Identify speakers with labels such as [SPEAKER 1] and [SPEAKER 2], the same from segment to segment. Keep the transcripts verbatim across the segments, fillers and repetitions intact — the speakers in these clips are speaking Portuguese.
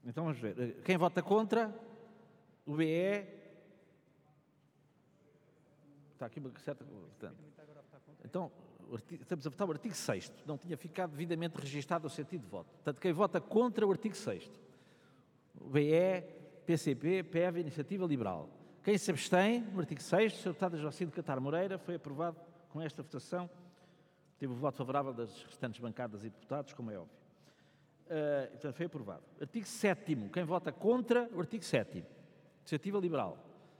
[SPEAKER 1] Então vamos ver. Quem vota contra? O B E. Está aqui uma certa... Então, estamos a votar o artigo sexto. Não tinha ficado devidamente registado o sentido de voto. Portanto, quem vota contra o artigo sexto? O B E, P C P, P E V, Iniciativa Liberal. Quem se abstém no artigo sexto, senhor Deputado Joacim de Catar Moreira, foi aprovado com esta votação. Teve o voto favorável das restantes bancadas e deputados, como é óbvio. Uh, portanto, foi aprovado. Artigo sétimo. Quem vota contra o artigo sétimo? Iniciativa Liberal.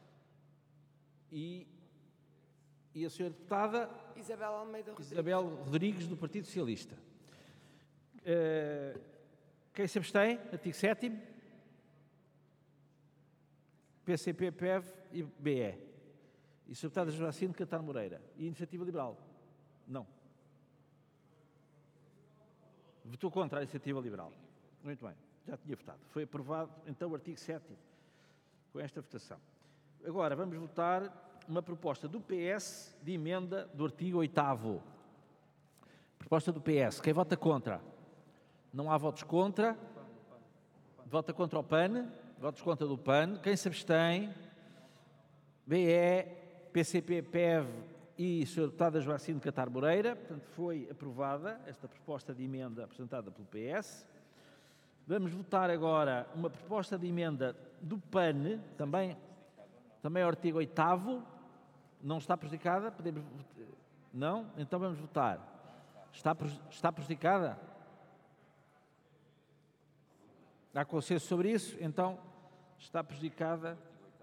[SPEAKER 1] E, e a senhora deputada...
[SPEAKER 2] Isabel Almeida Rodrigues.
[SPEAKER 1] Isabel Rodrigues, do Partido Socialista. Uh, quem se abstém? Artigo sétimo. P C P, P E V e B E. E a senhora deputada Joacim de Catar Moreira. E Iniciativa Liberal? Não. Votou contra a Iniciativa Liberal. Muito bem, já tinha votado. Foi aprovado, então, o artigo sétimo, com esta votação. Agora, vamos votar uma proposta do P S de emenda do artigo oitavo. Proposta do P S. Quem vota contra? Não há votos contra. Vota contra o P A N. Votos contra do P A N. Quem se abstém? B E, P C P, P E V e a senhora deputada Joacim de Catar Moreira. Portanto, foi aprovada esta proposta de emenda apresentada pelo P S. Vamos votar agora uma proposta de emenda do P A N, também, também ao artigo oitavo. Não está prejudicada? Podemos... Não? Então vamos votar. Está, está prejudicada? Há consenso sobre isso? Então, está prejudicada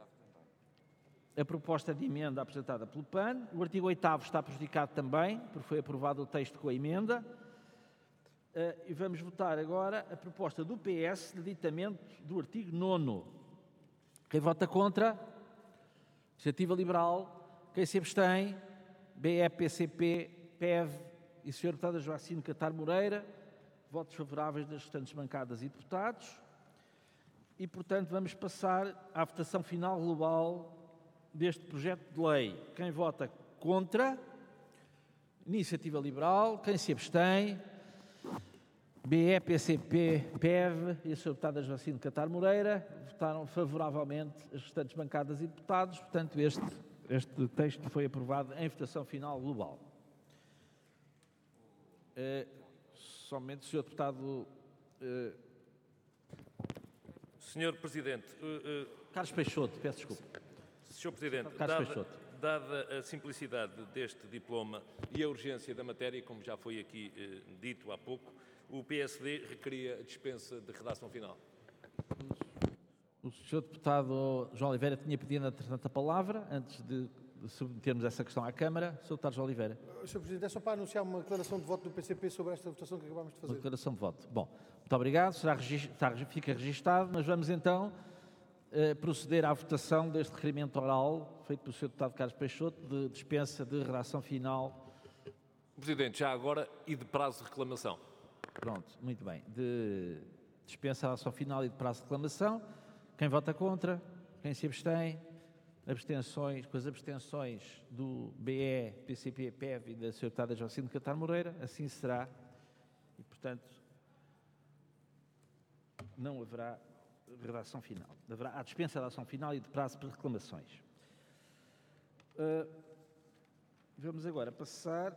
[SPEAKER 1] a proposta de emenda apresentada pelo P A N. O artigo oitavo está prejudicado também, porque foi aprovado o texto com a emenda. Uh, e vamos votar agora a proposta do P S de aditamento do artigo nono. Quem vota contra? Iniciativa Liberal. Quem se abstém? B E, P C P, P E V e a senhora deputada Joacim de Catar Moreira. Votos favoráveis das restantes bancadas e deputados. E, portanto, vamos passar à votação final global deste projeto de lei. Quem vota contra? Iniciativa Liberal. Quem se abstém? B E, P C P, P E V e a senhora deputada Joacim de Catar Moreira. Votaram favoravelmente as restantes bancadas e deputados. Portanto, este, este texto foi aprovado em votação final global. Uh, somente o senhor deputado... Uh,
[SPEAKER 3] senhor Presidente... Uh, uh,
[SPEAKER 1] Carlos Peixoto, peço desculpa.
[SPEAKER 3] senhor Presidente,
[SPEAKER 1] Carlos
[SPEAKER 3] dada, dada a simplicidade deste diploma e a urgência da matéria, como já foi aqui uh, dito há pouco, o P S D requeria a dispensa de redação final.
[SPEAKER 1] O senhor deputado João Oliveira tinha pedido, entretanto, a palavra, antes de, de submetermos essa questão à Câmara. senhor deputado João Oliveira.
[SPEAKER 4] senhor Presidente, é só para anunciar uma declaração de voto do P C P sobre esta votação que acabámos de fazer.
[SPEAKER 1] Uma declaração de voto. Bom, muito obrigado. Será está, fica registado, mas vamos então eh, proceder à votação deste requerimento oral feito pelo senhor deputado Carlos Peixoto de dispensa de redação final.
[SPEAKER 3] Presidente, já agora e de prazo de reclamação.
[SPEAKER 1] Pronto, muito bem. De dispensa de redação final e de prazo de reclamação. Quem vota contra? Quem se abstém? Abstenções, com as abstenções do B E, P C P, P E V e da senhora deputada Joacim de Catar Moreira, assim será. E, portanto, não haverá redação final. Haverá a dispensa da ação final e de prazo para reclamações. Uh, vamos agora passar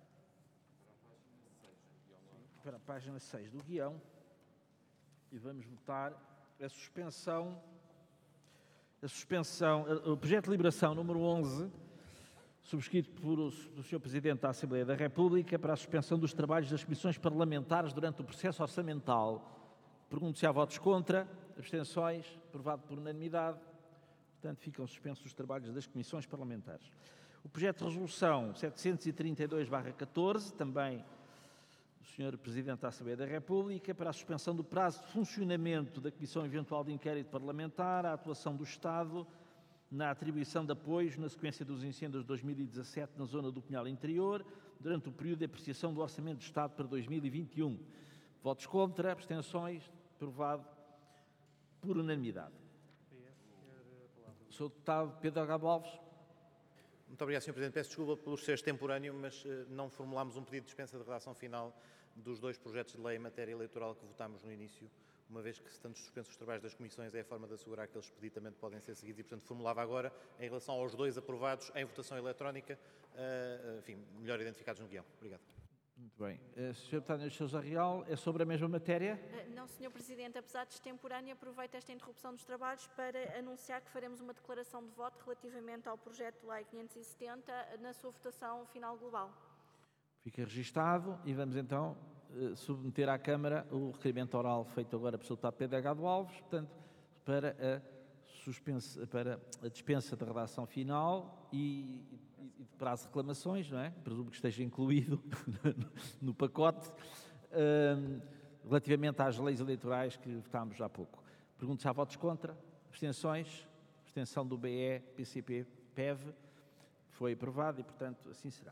[SPEAKER 1] para a página seis do guião e vamos votar a suspensão, a suspensão, o projeto de liberação número onze, subscrito pelo senhor Presidente da Assembleia da República, para a suspensão dos trabalhos das comissões parlamentares durante o processo orçamental. Pergunto se há votos contra, abstenções, aprovado por unanimidade. Portanto, ficam suspensos os trabalhos das comissões parlamentares. O projeto de resolução setecentos e trinta e dois barra catorze, também do senhor Presidente da Assembleia da República, para a suspensão do prazo de funcionamento da Comissão Eventual de Inquérito Parlamentar à atuação do Estado na atribuição de apoios na sequência dos incêndios de dois mil e dezassete na zona do Pinhal Interior, durante o período de apreciação do Orçamento do Estado para dois mil e vinte e um. Votos contra, abstenções, aprovado por unanimidade. senhor Deputado Pedro Delgado Alves.
[SPEAKER 5] Muito obrigado, senhor Presidente. Peço desculpa pelo ser extemporâneo, mas uh, não formulámos um pedido de dispensa de redação final dos dois projetos de lei em matéria eleitoral que votámos no início. uma vez que, estando suspensos os trabalhos das comissões, é a forma de assegurar que eles expeditamente podem ser seguidos e, portanto, formulava agora, em relação aos dois aprovados em votação eletrónica, uh, enfim, melhor identificados no guião. Obrigado.
[SPEAKER 1] Muito bem. Uh, senhor Deputado Sousa Real, é sobre a mesma matéria?
[SPEAKER 2] Uh, não, senhor Presidente, apesar de extemporânea, aproveito esta interrupção dos trabalhos para anunciar que faremos uma declaração de voto relativamente ao projeto de lei quinhentos e setenta na sua votação final global. Fica registado e vamos então submeter à Câmara o requerimento oral feito agora pelo senhor Deputado Pedro Delgado Alves, portanto, para a, suspensa, para a dispensa da redação final e, e, e para as reclamações, não é? Presumo que esteja incluído no, no pacote, um, relativamente às leis eleitorais que votámos há pouco. Pergunto se há votos contra, abstenções, abstenção do B E, P C P, P E V, foi aprovado e, portanto, assim será.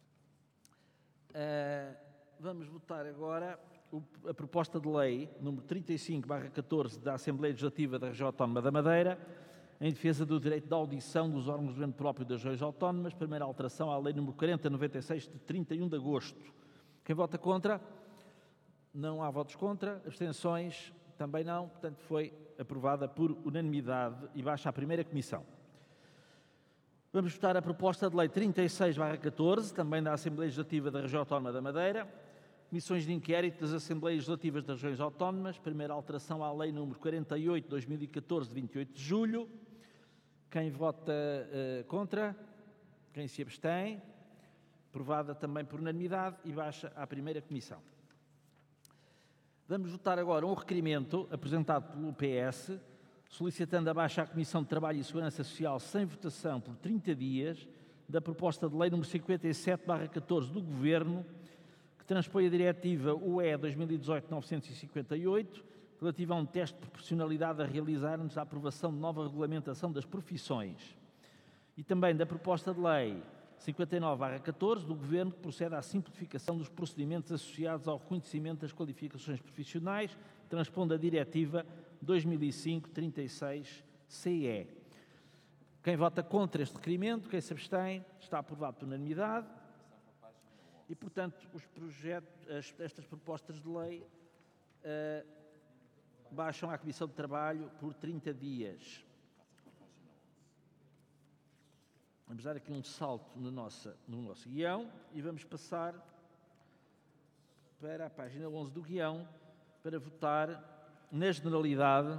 [SPEAKER 2] Uh, vamos votar agora o, a proposta de lei número trinta e cinco barra catorze da Assembleia Legislativa da Região Autónoma da Madeira em defesa do direito de audição dos órgãos de governo próprio das regiões autónomas, primeira alteração à lei número quarenta noventa e seis de trinta e um de agosto. Quem vota contra? Não há votos contra. Abstenções? Também não. Portanto, foi aprovada por unanimidade e baixa à primeira comissão. Vamos votar a proposta de lei trinta e seis barra catorze, também da Assembleia Legislativa da Região Autónoma da Madeira, comissões de inquérito das Assembleias Legislativas das Regiões Autónomas, primeira alteração à lei número quarenta e oito de dois mil e catorze, de vinte e oito de julho. Quem vota uh, contra? Quem se abstém? Aprovada também por unanimidade e baixa à primeira comissão. Vamos votar agora um requerimento apresentado pelo P S, solicitando a baixa à Comissão de Trabalho e Segurança Social sem votação por trinta dias da proposta de lei número cinquenta e sete barra catorze do Governo, que transpõe a Diretiva U E dois mil e dezoito novecentos e cinquenta e oito, relativa a um teste de proporcionalidade a realizar antes da aprovação de nova regulamentação das profissões. E também da proposta de lei cinquenta e nove barra catorze do Governo, que procede à simplificação dos procedimentos associados ao reconhecimento das qualificações profissionais, transpondo a Diretiva dois mil e cinco trinta e seis C E. Quem vota contra este requerimento, quem se abstém, está aprovado por unanimidade. E, portanto, os projetos, estas propostas de lei uh, baixam à Comissão de Trabalho por trinta dias. Vamos dar aqui um salto no, nossa, no nosso guião e vamos passar para a página onze do guião para votar, na generalidade,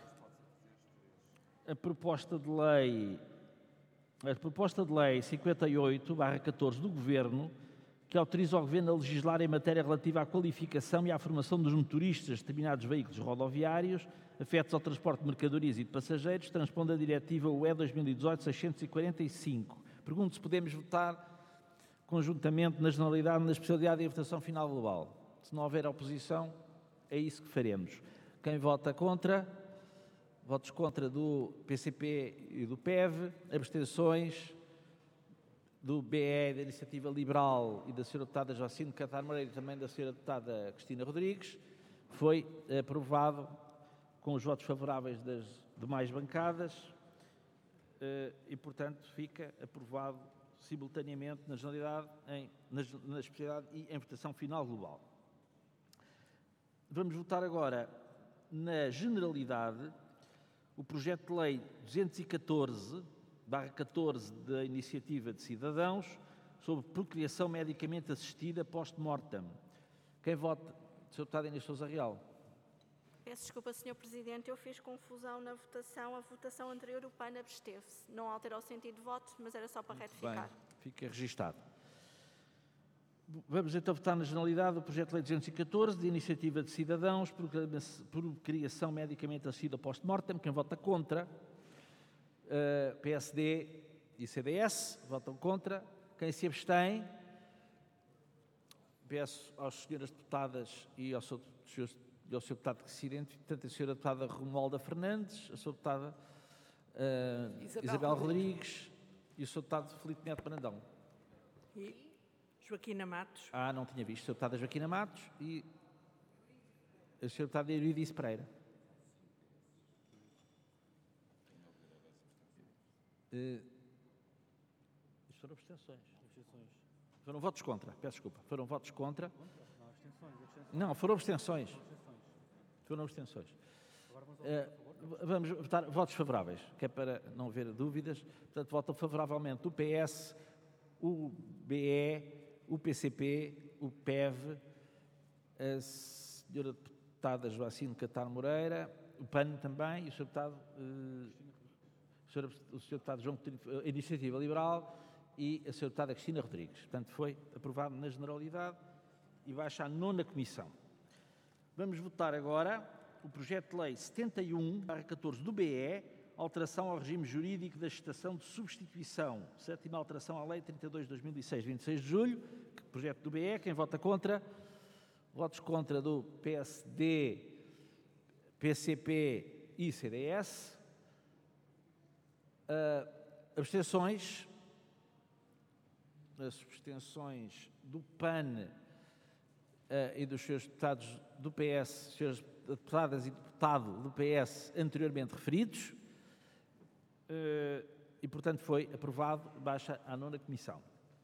[SPEAKER 2] a proposta de lei, a proposta de lei cinquenta e oito barra catorze do Governo, que autoriza o Governo a legislar em matéria relativa à qualificação e à formação dos motoristas de determinados veículos rodoviários afetos ao transporte de mercadorias e de passageiros, transpondo a Diretiva U E dois mil e dezoito seiscentos e quarenta e cinco. Pergunto se podemos votar conjuntamente na generalidade, na especialidade e a votação final global. Se não houver oposição, é isso que faremos. Quem vota contra? Votos contra do P C P e do P E V. Abstenções do B E, da Iniciativa Liberal e da senhora Deputada Joacine Catar Moreira e também da senhora Deputada Cristina Rodrigues. Foi aprovado com os votos favoráveis das demais bancadas e, portanto, fica aprovado simultaneamente na generalidade, em, na, na especialidade e em votação final global. Vamos votar agora na generalidade o projeto de lei duzentos e catorze barra catorze da Iniciativa de Cidadãos sobre procriação medicamente assistida post-mortem. Quem vota? senhor Deputado Inês Sousa Real. Peço desculpa, senhor Presidente, eu fiz confusão na votação. A votação anterior, o P A N absteve-se. Não altera o sentido de voto, mas era só para retificar.
[SPEAKER 1] Bem, fica registado. Vamos então votar na generalidade o projeto de lei duzentos e catorze, de Iniciativa de Cidadãos, procriação medicamente assistida post-mortem. Quem vota contra? Uh, P S D e C D S votam contra. Quem se abstém? Peço às senhoras deputadas e ao senhor, ao senhor deputado que se identifique, portanto, a senhora deputada Romualda Fernandes, a senhora deputada uh, Isabel, Isabel Rodrigues e o senhor deputado Filipe Neto Brandão.
[SPEAKER 6] E Joaquina Matos.
[SPEAKER 1] Ah, não tinha visto. A senhora deputada Joaquina Matos e a senhora deputada Euridice Pereira. Uh, isto foram abstenções. Foram votos contra, peço desculpa. Foram votos contra. Não, foram abstenções. Foram abstenções. Uh, vamos votar votos favoráveis, que é para não haver dúvidas. Portanto, votam favoravelmente o P S, o B E, o P C P, o P E V, a senhora deputada Joacine Catar Moreira, o P A N também, e o senhor deputado, uh, o senhor, o senhor deputado João Coutinho, a Iniciativa Liberal e a senhora deputada Cristina Rodrigues. Portanto, foi aprovado na generalidade e baixa à nona comissão. Vamos votar agora o projeto de lei setenta e um barra catorze do B E, alteração ao regime jurídico da gestação de substituição. Sétima alteração à lei trinta e dois de dois mil e seis, vinte e seis de julho, projeto do B E. Quem vota contra? Votos contra do P S D, P C P e C D S. Uh, abstenções. As abstenções do P A N uh, e dos seus deputados do P S, senhores deputadas e deputado do P S anteriormente referidos, uh, e, portanto, foi aprovado, baixa à nona comissão.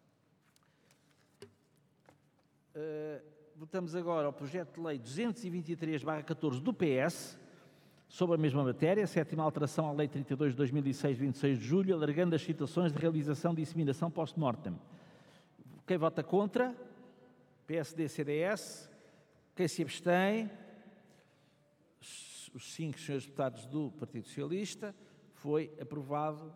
[SPEAKER 1] Uh, votamos agora o projeto de lei duzentos e vinte e três barra catorze do P S, sobre a mesma matéria, sétima alteração à lei trinta e dois de dois mil e seis, vinte e seis de julho, alargando as situações de realização de inseminação post-mortem. Quem vota contra? P S D, C D S. Quem se abstém? Os cinco senhores deputados do Partido Socialista. Foi aprovado.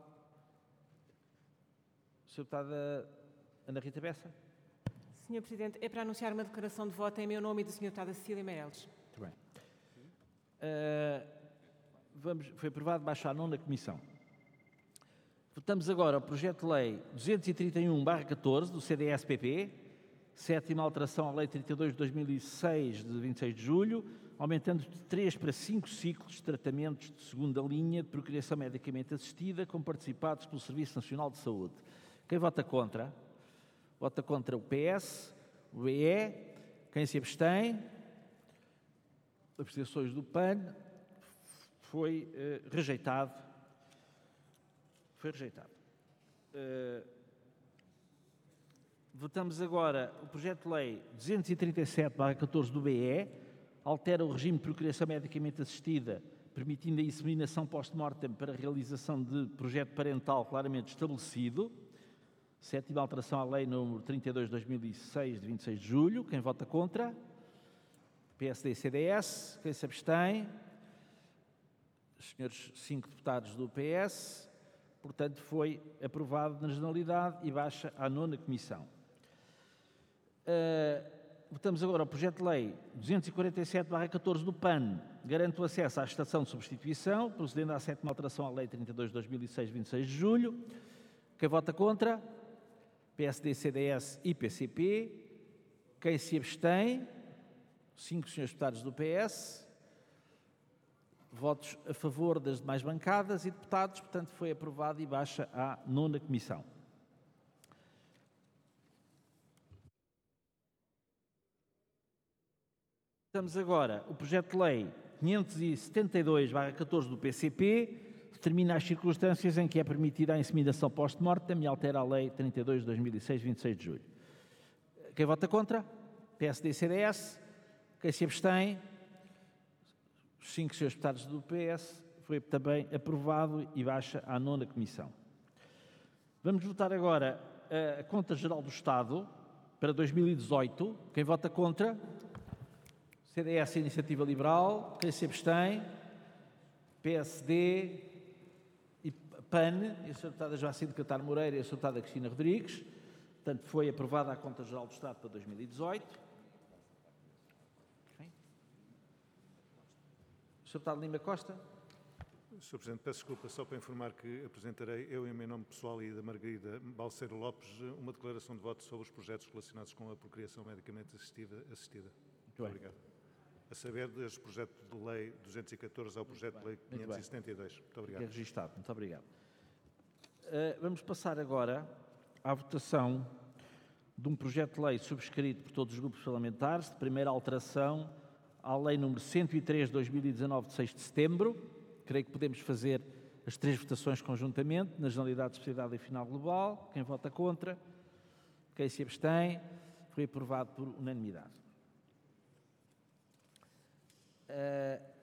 [SPEAKER 1] senhora deputada Ana Rita Bessa.
[SPEAKER 7] senhor Presidente, é para anunciar uma declaração de voto em meu nome e do senhor deputada Cecília Meireles.
[SPEAKER 1] Muito bem. Uh, vamos, foi aprovado, baixa à nona comissão. Votamos agora o projeto de lei duzentos e trinta e um barra catorze do C D S P P, sétima alteração à lei trinta e dois de dois mil e seis, de vinte e seis de julho, aumentando de três para cinco ciclos de tratamentos de segunda linha de procriação medicamente assistida, com participados pelo Serviço Nacional de Saúde. Quem vota contra? Vota contra o P S, o B E. Quem se abstém? Abstenções do P A N. Foi uh, rejeitado. Foi rejeitado. Uh, votamos agora o projeto de lei duzentos e trinta e sete barra catorze do B E, altera o regime de procriação medicamente assistida, permitindo a inseminação post-mortem para a realização de projeto parental claramente estabelecido. Sétima alteração à lei número trinta e dois de dois mil e seis, de vinte e seis de julho. Quem vota contra? P S D e C D S. Quem se abstém? Os senhores cinco deputados do P S. Portanto, foi aprovado na generalidade e baixa à nona comissão. Uh, votamos agora o projeto de lei duzentos e quarenta e sete barra catorze do P A N, garante o acesso à estação de substituição, procedendo à sétima alteração à lei trinta e dois de dois mil e seis, vinte e seis de julho. Quem vota contra? P S D, C D S e P C P. Quem se abstém? Cinco senhores deputados do P S. Votos a favor das demais bancadas e deputados, portanto, foi aprovado e baixa à nona comissão. Votamos agora o projeto de lei quinhentos e setenta e dois barra catorze do P C P, determina as circunstâncias em que é permitida a inseminação post-mortem e altera a lei trinta e dois de dois mil e seis, vinte e seis de julho. Quem vota contra? P S D e C D S. Quem se abstém? Os cinco senhores deputados do P S. Foi também aprovado e baixa à nona comissão. Vamos votar agora a Conta Geral do Estado para dois mil e dezoito. Quem vota contra? C D S e Iniciativa Liberal. Quem se abstém? P S D e P A N, e a senhora deputada Joacine Catar Moreira e a senhora deputada Cristina Rodrigues. Portanto, foi aprovada a Conta Geral do Estado para dois mil e dezoito. senhor Deputado Lima Costa.
[SPEAKER 8] senhor Presidente, peço desculpa, só para informar que apresentarei, eu em meu nome pessoal e da Margarida Balseiro Lopes, uma declaração de voto sobre os projetos relacionados com a procriação medicamente assistida. assistida. Muito, Muito obrigado. A saber, desde o projeto de lei duzentos e catorze ao projeto de lei quinhentos e setenta e dois. Muito, Muito obrigado.
[SPEAKER 1] É registado. Muito obrigado. Uh, vamos passar agora à votação de um projeto de lei subscrito por todos os grupos parlamentares, de primeira alteração à lei número cento e três de dois mil e dezanove, de seis de setembro. Creio que podemos fazer as três votações conjuntamente, na generalidade, especialidade e final global. Quem vota contra? Quem se abstém? Foi aprovado por unanimidade. Uh,